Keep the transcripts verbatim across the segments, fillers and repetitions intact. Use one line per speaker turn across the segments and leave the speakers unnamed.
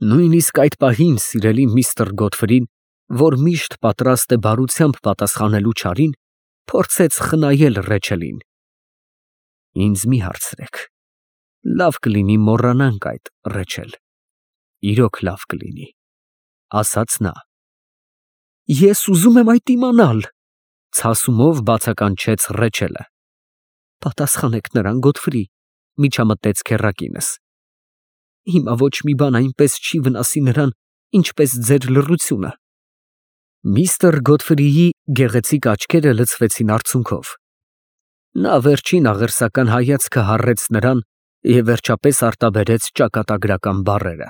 Նույնիսկ այդ պահին սիրելի միստր Գոթֆրին, որ միշտ պատրաստ է բարությամբ պատասխանելու չարին, փորձեց խնայել Ռեչելին։ Ինձ մի հարցրեք, լավ կլինի մոռանանք այդ, Ռեչել, իրոք լավ կլինի, ասաց նա։ Ես ուզում եմ այդ իմանալ, ցասումով բացականչեց Ռեչելը։ Պատասխանեք նրան, Գոթֆրի, միջամտեց քեռակինս։ Հիմա ոչ մի բան այնպես չի վնասի նրան, ինչպես ձեր լռությունը։ Միստր Գոթֆրիի գեղեցիկ աչքերը լցվեցին արցունքով։ Նա վերջին աղերսական հայացքը հառեց նրան և վերջապես արտաբերեց ճակատագրական բառերը։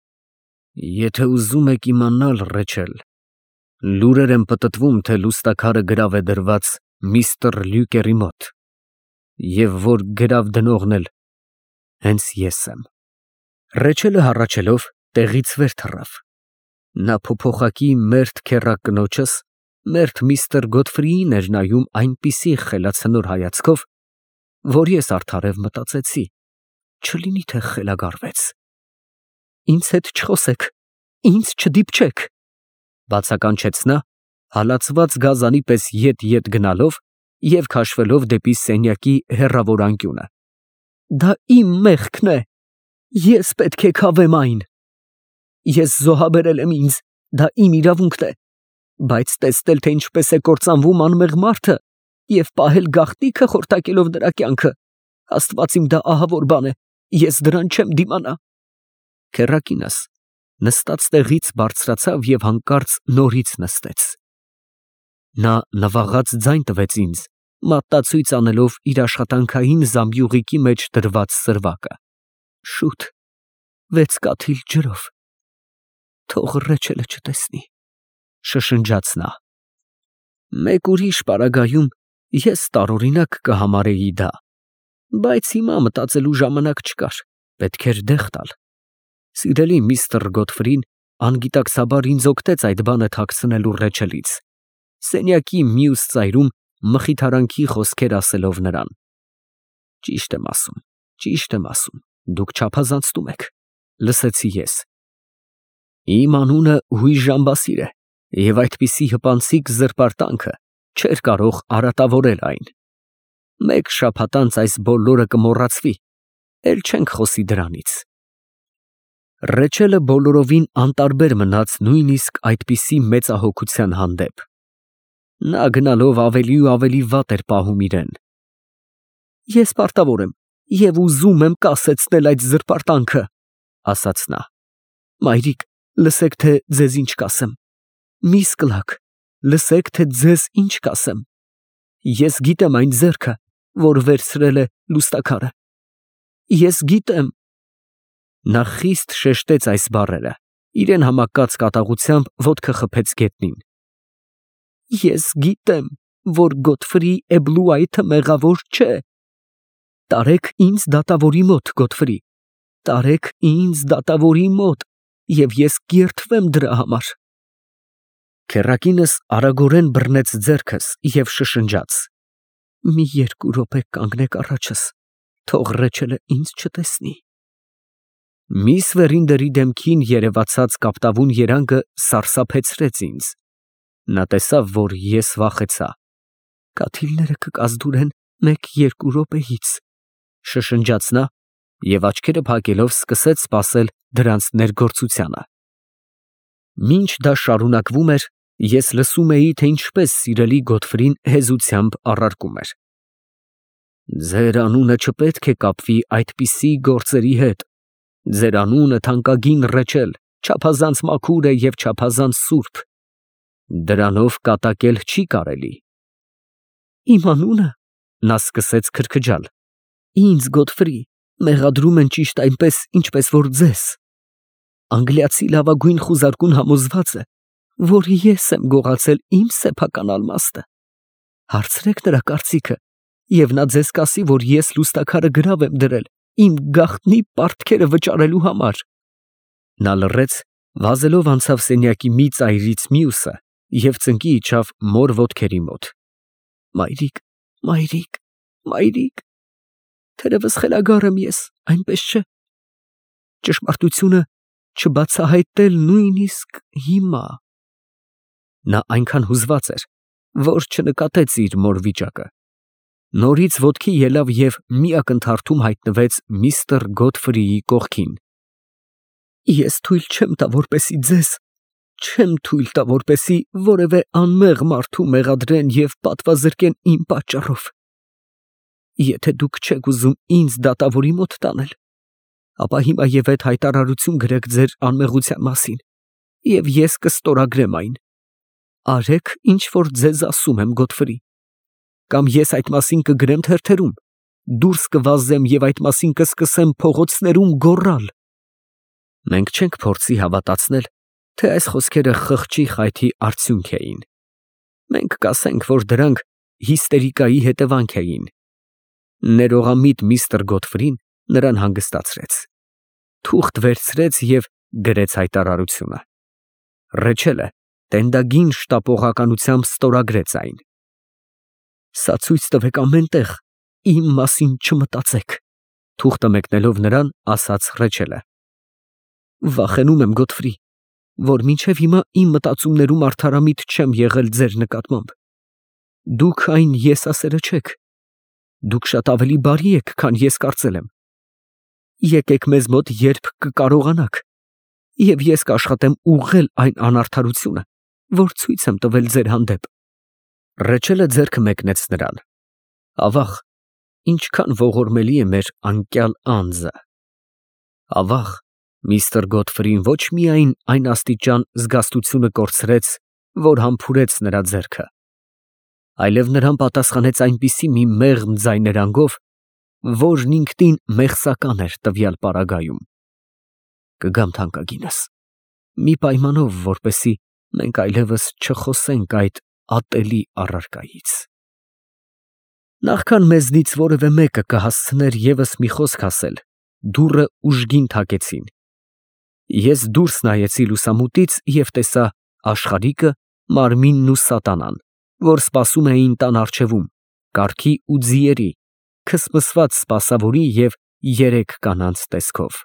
Եթե ուզում եք իմանալ, Ռեչել, լուրեր են պտտվում, թե լուստաքարը գրավ է դրված միստր Լյուկերի մոտ, և որ գրավ դնողն էլ հենց ես եմ։ Ռեչելը հառաչելով տեղից վեր թռավ։ Նա փոփոխակի մերթ քեռակ կնոջս, մերթ միստր Գոթֆրիին էր նայում այնպիսի խելացնոր հայացքով, որ ես արդարև մտածեցի, չլինի թե խելագարվեց։ Ինձ հետ չխոսեք, ինձ չդիպչեք, բացականչեց նա, հալածված գազանի պես ետ-ետ գնալով և քաշվելով դեպի սենյակի հեռավոր անկյունը։ Դա իմ մեղքն է, ես պետք է քավեմ այն։ Ես զոհաբերել եմ ինձ, դա իմ իրավունքն է, բայց տեսնել, թե ինչպես է կործանվում անմեղ մարդը և պահել գաղտնիքը խորտակելով նրա կյանքը, Աստված իմ, դա ահավոր բան է, ես դրան չեմ դիմանա։ Քեռակինս նստած տեղից բարձրացավ և հանկարծ նորից նստեց։ Նա նվաղած ձայն տվեց ինձ, մատտացույց անելով իր աշխատանքային զամբյուղիկի մեջ դրված սրվակը։ Շուտ, վեց կաթիլ ջրով։ Թող Ռեչելը չտեսնի, շշնջաց նա։ Մեկ ուրիշ պարագայում ես տարօրինակ կհամարեի դա, բայց հիմա մտածելու ժամանակ չկար, պետք էր դեղ տալ։ Սիրելի միստր Գոթֆրին անգիտակցաբար ինձ օգնեց այդ բանը թաքցնելու Ռեչելից, սենյակի մյուս ծայրում մխիթարանքի խոսքեր ասելով նրան։ Ճիշտ եմ ասում, ճիշտ եմ ասում, դուք չափազանցնում եք, լսեցի ես։ Իմ անունը հույժ Ժամբասիր է, և այդպիսի հպանցիկ զրպարտանքը չէր կարող արատավորել այն։ Մեկ շաբաթ անց այս բոլորը կմոռացվի, էլ չենք խոսի դրանից։ Ռեչելը բոլորովին անտարբեր մնաց նույնիսկ այդպիսի մեծահոգության հանդեպ։ Նա գնալով ավելի ու ավելի վատ էր պահում իրեն։ Ես պարտավոր եմ և ուզում եմ կասեցնել այդ զրպարտանքը, ասաց նա։ Մայրիկ, լսեք, թե ձեզ ինչ կասեմ։ Միս Կլաք, լսեք, թե ձեզ ինչ կասեմ։ Ես գիտեմ այն ձեռքը, որ վերցրել է լուստաքարը։ Ես գիտեմ։ Նա խիստ շեշտեց այս բառերը, իրեն համակած կատաղությամբ ոտքը խփեց գետնին։ Ես գիտեմ, որ Գոթֆրի Էբլուայթը մեղավոր չէ։ Տարեք ինձ դատավորի մոտ, Գոթֆրի, տարեք ինձ դատավորի մոտ, և ես կերդվեմ դրա համար։ Քեռակինս արագորեն բռնեց ձեռքս և շշնջաց. Մի երկու րոպե կանգնեք առաջս, թող Ռեչելը ինձ չտեսնի։ Միս Վերինդերի դեմքին երևացած կապտավուն երանգը սարսափեցրեց ինձ։ Նա տեսավ, որ ես վախեցա։ Կաթիլները կկազդուրեն մեկ֊երկու րոպեից, շշնջաց նա և աչքերը փակելով սկսեց սպասել դրանց ներգործությանը։ Մինչ դա շարունակվում էր, ես լսում էի, թե ինչպես սիրելի Գոթֆրին հեզությամբ առարկում էր. Ձեր անունը չպետք է կապվի այդպիսի գործերի հետ։ Ձեր անունը թանկագին Ռեչել, չափազանց մաքուր է և չափազանց սուրբ։ Դրանով կատակել չի կարելի։ Իմ անունը, նա սկսեց քրքջալ, ինձ, Գոթֆրի, մեղադրում են ճիշտ այնպես, ինչպես որ ձեզ։ Անգլիացի լավագույն խուզարկուն համոզված է, որ ես եմ գողացել իմ սեփական ալմաստը։ Հարցրեք նրա կարծիքը, և նա ձեզ կասի, որ ես լուստաքարը գրավ եմ դրել իմ գաղտնի պարտքերը վճարելու համար։ Նա լռեց, վազելով անցավ սենյակի մի ծայրից մյուսը և ծնկի իջավ մոր ոտքերի մոտ։ Մայրիկ, մայրիկ, մայրիկ, թերևս խելագար եմ ես, այնպես չէ։ Ճշմարտությունը չբացահայտել նույնիսկ հիմա։ Նա այնքան հուզված էր, որ չնկատեց իր մոր վիճակը։ Նորից ոտքի ելավ և մի ակնթարթում հայտնվեց միստր Գոթֆրիի կողքին։ Ես թույլ չեմ տա, որպեսզի ձեզ, չեմ թույլ տա, որպեսզի որևէ անմեղ մարդու մեղադրեն և պատվազրկեն իմ պատճառով։ Եթե դուք չեք ուզում ինձ դատավորի մոտ տանել, ապա հիմա և այդ հայտարարություն գրեք ձեր անմեղության մասին, և ես կստորագրեմ այն։ Արեք, ինչ որ ձեզ ասում եմ, Գոթֆրի, կամ ես այդ մասին կգրեմ թերթերում, դուրս կվազեմ և այդ մասին կսկսեմ փողոցներում գոռալ։ Մենք չենք փորձի հավատացնել, թե այս խոսքերը խղճի խայթի արդյունք էին։ Մենք կասենք, որ դրանք հիստերիկայի հետևանք էին։ Ներողամիտ միստր Գոթֆրին նրան հանգստացրեց, թուղթ վերցրեց և գրեց հայտարարությունը։ Ռեչելը տենդագին շտապողականությամբ ստորագրեց այն։ Սա ցույց տվեք ամեն տեղ, իմ մասին չմտածեք, թուղթը մեկնելով նրան, ասաց Ռեչելը։ Վախենում եմ, Գոթֆրի, որ մինչև հիմա իմ մտածումներում արդարամիտ չեմ եղել ձեր նկատմամբ։ Դուք այն եսասերը չեք։ Դուք շատ ավելի բարի եք, քան ես կարծել եմ։ Եկեք մեզ մոտ, երբ կկարողանաք, և ես կաշխատեմ ուղղել այն անարդարությունը, որ ցույց եմ տվել ձեր հանդեպ։ Ռեչելը ձեռքը մեկնեց նրան։ Ավաղ, ինչքան ողորմելի է մեր անկյալ անձը։ Ավաղ, միստր Գոթֆրին ոչ միայն այն աստիճան զգաստությունը կորցրեց, որ համբուրեց նրա ձեռքը, այլև նրան պատասխանեց այնպիսի մի մեղմ ձայներանգով, որն ինքնին մեղսական էր տվյալ պարագայում։ Կգամ, թանկագինս, մի պայմանով, որպեսզի մենք այլևս չխոսենք այդ ատելի առարկայից։ Նախքան մեզնից որևէ մեկը կհասցներ ևս մի խոսք ասել, դուռը ուժգին թակեցին։ Ես դուրս նայեցի լուսամուտից և տեսա աշխարհիկը, մարմինն ու սատանան, որ սպասում էին տան առջևում, կառքի ու ձիերի, քսմսված սպասավորի և երեք կանանց տեսքով։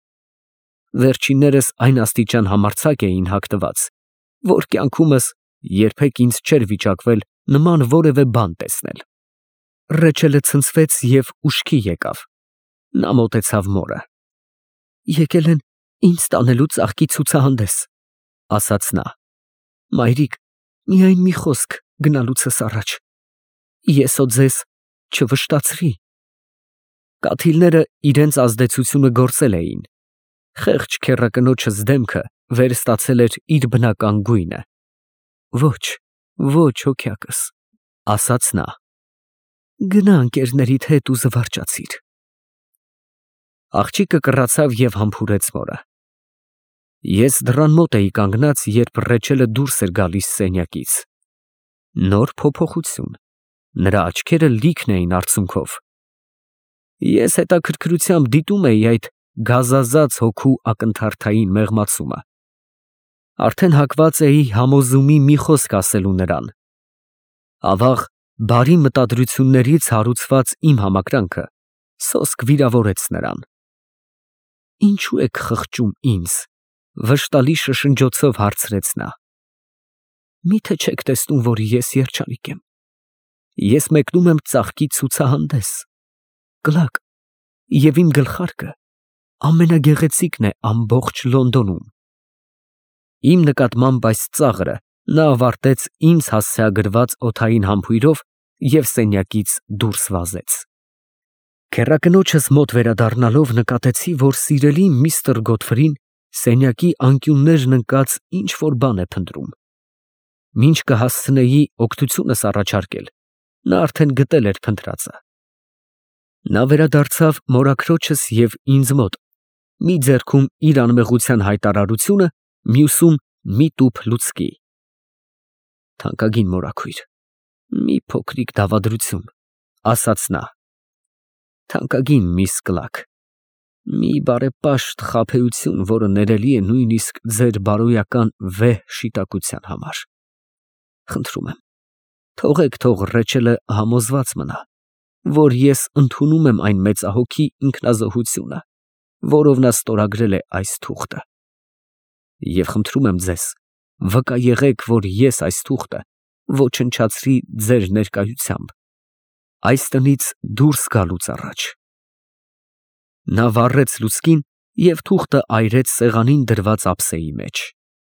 Վերջիններս այն աստիճան համարձակ էին հագնված, որ կյանքումս երբեք ինձ չէր վիճակվել նման որևէ բան տեսնել։ Ռեչելը ցնցվեց և ուշքի եկավ։ Նա մոտեցավ մորը։ Եկել են ինձ տանելու ծաղկի ցուցահանդես, ասաց նա։ Մայրիկ, միայն մի խոսք գնալուցս առաջ, ես օ ձեզ չվշտացրի։ Կաթիլները իրենց ազդեցությունը գործել էին։ Խեղճ քեռակնոջս դեմքը վերստացել էր իր բնական գույնը։ Ոչ, ոչ, հոգյակս, ասաց նա։ Գնա ընկերներիդ հետ ու զվարճացիր։ Աղջիկը կռացավ և համբուրեց մորը։ Ես դռան մոտ էի կանգնած, երբ Ռեչելը դուրս էր գալիս սենյակից։ Նոր փոփոխություն, նրա աչքերը լիքն էին արցունքով։ Ես հետաքրքրությամբ դիտում էի այդ գազազած հոգու ակնթարթային մեղմացումը։ Արդեն հակված էի համոզումի մի խոսք ասելու նրան։ Ավաղ, բարի մտադրություններից հարուցված իմ համակրանքը սոսկ վիրավորեց նրան։ Ինչու եք խղճում ինձ, վշտալի շշնջոցով հարցրեց նա։ Միթե չեք տեսնում, որ ես երջանիկ եմ։ Ես մեկնում եմ ծաղկի ցուցահանդես, կլակ, և իմ գլխարկը ամենագեղեցիկն է ամբողջ Լոնդոնում։ Իմ նկատմամբ այս ծաղրը նա ավարտեց ինձ հասցեագրված օդային համբույրով և սենյակից դուրս վազեց։ Քեռակնոջս մոտ վերադառնալով նկատեցի, որ սիրելի միստր Գոթֆրին սենյակի անկյուններն ընկած ինչ֊որ բան է փնտրում։ Մինչ կհասցնեի օգնությունս առաջարկել, նա արդեն գտել էր փնտրածը։ Նա վերադարձավ մորաքրոջս և ինձ մոտ, մի ձեռքում իր անմեղության հայտարարությունը, մյուսում մի տուփ լուցկի։ Թանկագին մորաքույր, մի փոքրիկ դավադրություն, ասաց նա։ Թանկագին միս Կլաք, մի բարեպաշտ խաբեություն, որը ներելի է նույնիսկ ձեր բարոյական վեհ շիտակության համար։ Խնդրում եմ, թողեք թող Ռեչելը համոզված մնա, որ ես ընդունում եմ այն մեծահոգի ինքնազոհությունը, որով նա ստորագրել է այս թուղթը։ Եվ խնդրում եմ ձեզ, վկա եղեք, որ ես այս թուղթը ոչնչացրի ձեր ներկայությամբ, այս տնից դուրս գալուց առաջ։ Նա վառեց լուցկին և թուղթը այրեց սեղանին դրված ափսեի մեջ։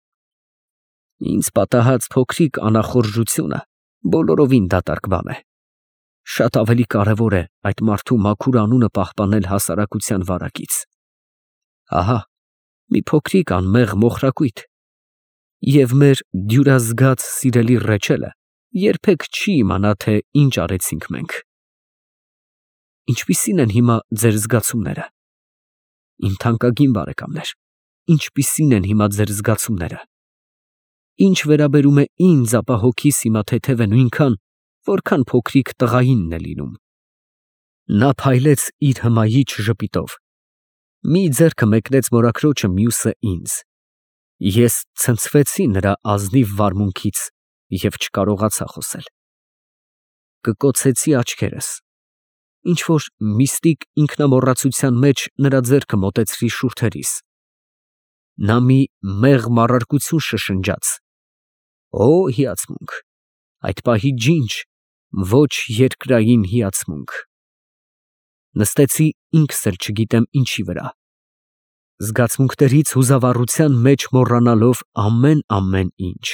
Ինձ պատահած փոքրիկ անախորժությունը բոլորովին դատարկ բան է։ Շատ ավելի կարևոր է այդ մարդու մաքուր անունը պահպանել հասարակության վարակից։ Ահա մի փոքրիկ անմեղ մոխրակույտ, և մեր դյուրազգաց սիրելի Ռեչելը երբեք չի իմանա, թե ինչ արեցինք մենք։ Ինչպիսի՞ն են հիմա ձեր զգացումները, իմ թանկագին բարեկամներ, ինչպիսի՞ն են հիմա ձեր զգացումները։ Ինչ վերաբերում է ինձ, ապա հոգիս հիմա թեթև է նույնքան, որքան փոքրիկ տղայինն է լինում։ Նա փայլեց իր հմայիչ ժպիտով, մի ձեռքը մեկնեց մորաքրոջը, մյուսը ինձ։ Ես ցնցվեցի նրա ազնիվ վարմունքից և չկարողացա խոսել։ Կկոցեցի աչքերս, ինչ֊որ միստիկ ինքնամոռացության մեջ նրա ձեռքը մոտեցրի շուրթերիս։ Նա մի մեղմ առարկություն շշնջաց. «Օ հիացմունք, այդ պահի ջինջ, ոչ երկրային հիացմունք»։ Նստեցի ինքս էլ չգիտեմ ինչի վրա, զգացմունքներից հուզավառության մեջ մոռանալով ամեն֊ամեն ինչ։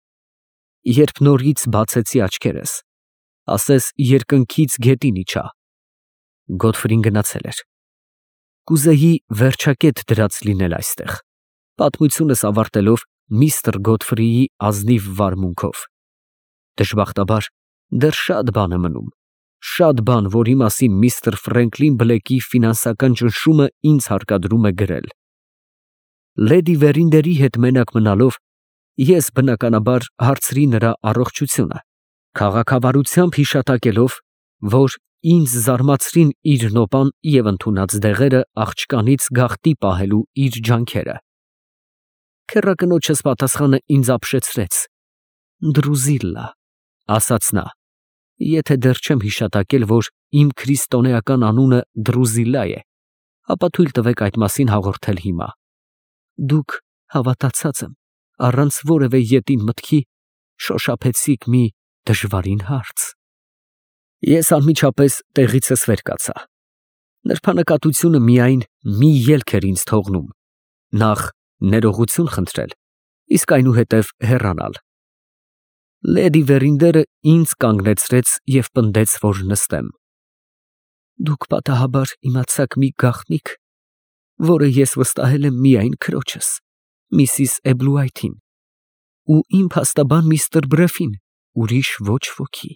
Երբ նորից բացեցի աչքերս, ասես երկնքից գետին իջա, Գոթֆրին գնացել էր։ Կուզեի վերջակետ դրած լինել այստեղ, պատմությունս ավարտելով միստր Գոթֆրիի ազնիվ վարմունքով։ Դժբախտաբար, դեռ շատ բան է մնում, շատ բան, որի մասին միստր Ֆրենկլին Բլեքի ֆինանսական ճնշումը ինձ հարկադրում է գրել։ Լեդի Վերինդերի հետ մենակ մնալով, ես բնականաբար հարցրի նրա առողջությունը, քաղաքավարությամբ հիշատակելով, որ ինձ զարմացրին իր նոպան և ընդունած դեղերը աղջկանից գաղտնի պահելու իր ջանքերը։ Քեռակնոջս պատասխանը ինձ ապշեցրեց։ Դրուզիլլա, ասաց նա, եթե դեռ չեմ հիշատակել, որ իմ քրիստոնեական անունը Դրուզիլլա է, ապա թույլ տվեք այդ մասին հաղորդել հիմա։ Դուք, հավատացած եմ, առանց որևէ ետին մտքի, շոշափեցիք մի դժվարին հարց։ Ես անմիջապես տեղիցս վեր կացա։ Նրբանկատությունը միայն մի ելք էր ինձ թողնում, նախ ներողություն խնդրել, իսկ այնուհետև հեռանալ։ Լեդի Վերինդերը ինձ կանգնեցրեց և պնդեց, որ նստեմ։ Դուք պատահաբար իմացաք մի գաղտնիք, որը ես վստահել եմ միայն քրոջս, Միսիս Էբլուայթին, ու իմ փաստաբան միստր Բրեֆին, ուրիշ ոչ ոքի։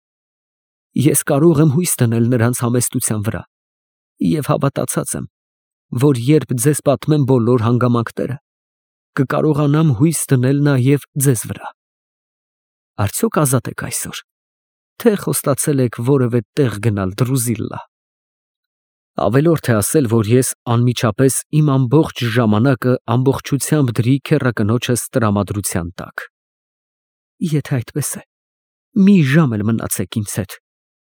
Ես կարող եմ հույս դնել նրանց համեստության վրա և հավատացած եմ, որ երբ ձեզ պատմեմ բոլոր հանգամանքները, կկարողանամ հույս դնել նաև ձեզ վրա։ Արդյոք ազատ եք այսօր, թե խոստացել եք որևէ տեղ գնալ, Դրուզիլլա։ Ավելորդ է ասել, որ ես անմիջապես իմ ամբողջ ժամանակը ամբողջությամբ դրի քեռակնոջս տրամադրության տակ։ Եթե այդպես է, մի ժամ էլ մնացեք ինձ հետ։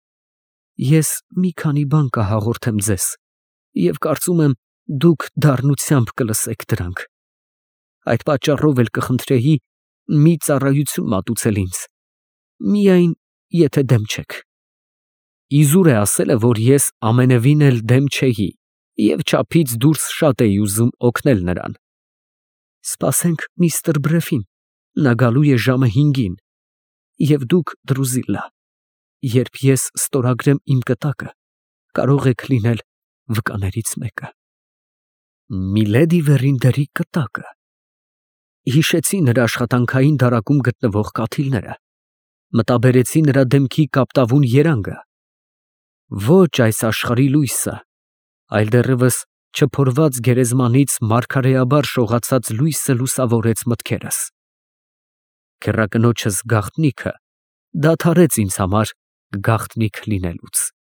Ես մի քանի բան կհաղորդեմ ձեզ և կարծում եմ, դուք դառնությամբ կլսեք դրանք։ Այդ պատճառով էլ կխնդրեի մի ծառայություն մատուցել ինձ, միայն եթե դեմ չեք։ Իզուր է ասելը, որ ես ամենևին էլ դեմ չէի և չափից դուրս շատ էի ուզում օգնել նրան։ Սպասենք միստր Բրեֆին, նա գալու է ժամը հինգին, և դուք, Դրուզիլլա, երբ ես ստորագրեմ իմ կտակը, կարող եք լինել վկաներից մեկը։ Միլեդի Վերինդերի կտակը։ Հիշեցի նրա աշխատանքային դարակում գտնվող կաթիլները, մտաբերեցի նրա դեմքի կապտավուն երանգը։ Ոչ այս աշխարհի լույսը, այլ դեռևս չփորված գերեզմանից մարգարեաբար շողացած լույսը լուսավորեց մտքերս։ Քեռակնոջս գաղտնիքը դադարեց ինձ համար գաղտնիք լինելուց։